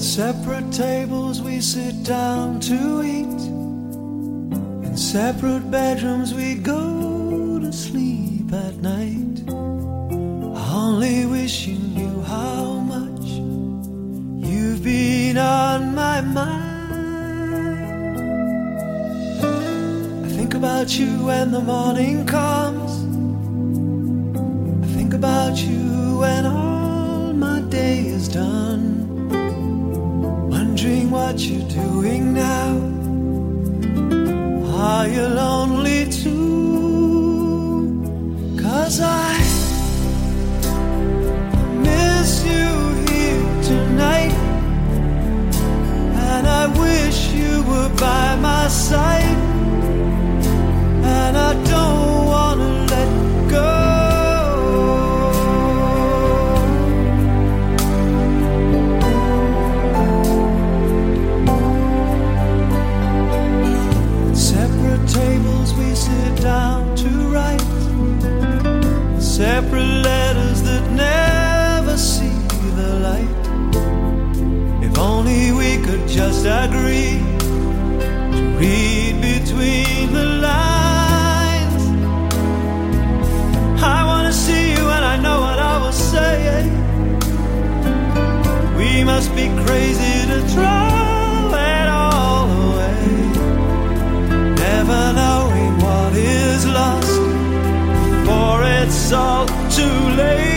Separate tables we sit down to eat. In separate bedrooms we go to sleep at night. Only wish you knew how much you've been on my mind. I think about you when the morning comes. I think about you when all my day is done. Wondering what you're doing now. Are you lonely too? 'Cause I miss you here tonight, and I wish you were by my side, and I don't wanna let go. Tables we sit down to write, separate letters that never see the light. If only we could just agree to read between the lines. I wanna see you and I know what I will say. We must be crazy to throw it all away, never knowing what is lost, for it's all too late.